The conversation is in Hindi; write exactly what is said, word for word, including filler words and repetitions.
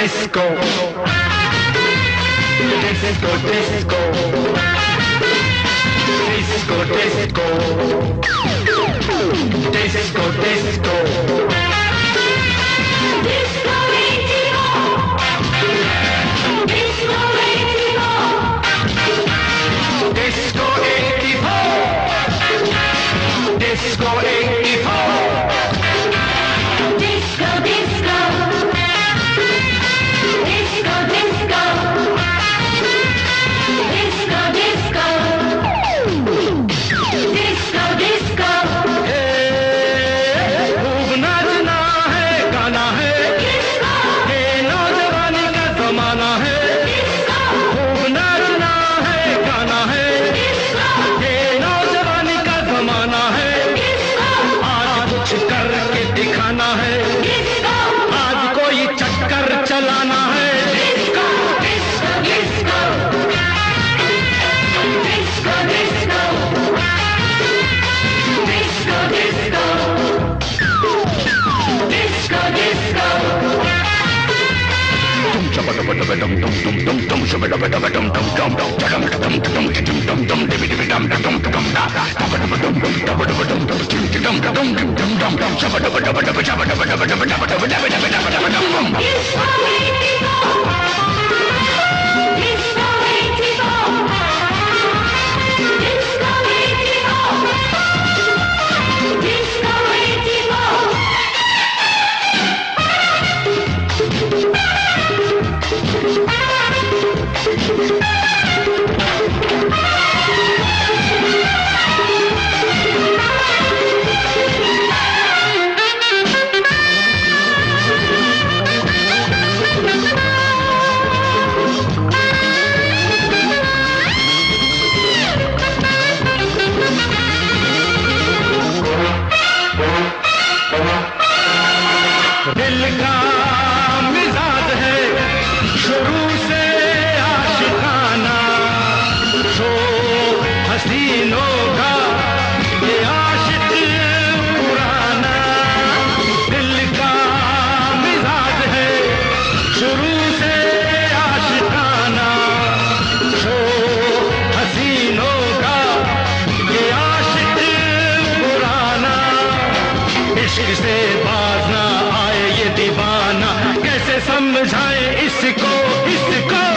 disco, disco, disco, disco, disco, disco, disco. Disco eighty-four, disco eighty-four, disco eighty-four, disco eighty-four, disco, disco, disco, disco, disco, disco, disco, disco. खूब नाचना है, गाना है, ये नौजवानी का जमाना है। खूब नाचना है, गाना है, ये नौजवानी का जमाना है। आज कुछ करके दिखाना है, आज कोई चक्कर चलाना है। Disco, disco, disco, disco, disco, disco, disco, disco, disco. Dum dum dum dum dum dum dum dum dum dum dum dum dum dum dum dum dum dum dum dibby dibby dum dum dum dum da dum dum dum dum dum dum dum dum dum dum dum dum dum dum shabba dum dum dum shabba dum dum dum dum dum dum dum dum dum. Disco eighty-four, disco eighty-four, disco eighty-four, disco eighty-four. दिल का मिजाज है शुरू से आशिकाना, जो हसीनों का ये आशिक पुराना। दिल का मिजाज है शुरू से आशिकाना, जो हसीनों का ये आशिक पुराना। इश्क से बाज ना आए ये दीवाना, कैसे समझाए इसको, इसको